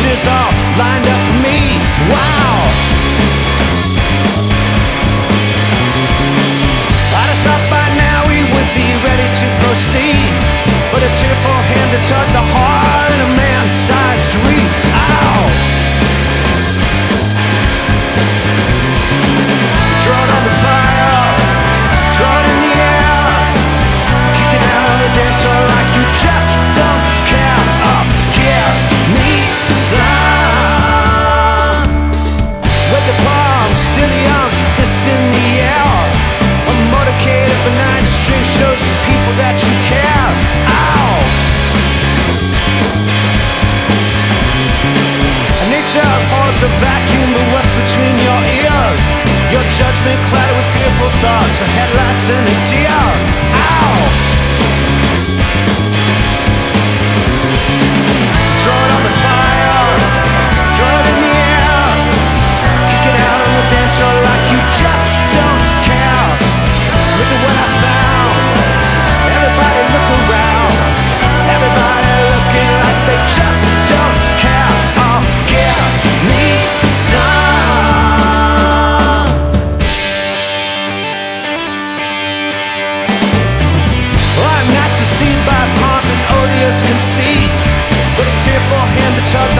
pictures all lined up for me. Wow. I'd have thought by now we would be ready to proceed, but a tearful hand to tug the heart in a man-sized street. Ow! Throw it on the fire, throw it in the air, kick it out on the dance floor like you just don't care. Give me some. With the palms, still the arms, fist in the air. A motorcade of a 9-string shows the people that you care. Ow! Nature abhors a vacuum, but what's between your ears? Your judgment clouded with fearful thoughts, the headlights and a deer. Ow! Throw it on the fire, throw it in the air, kick it out on the dance floor like you just don't care. Look at what I found. Everybody look around. Everybody looking like they just don't care. Oh, give me some. Well, I'm not deceived by pomp and odious conceit, but a tearful hand to tug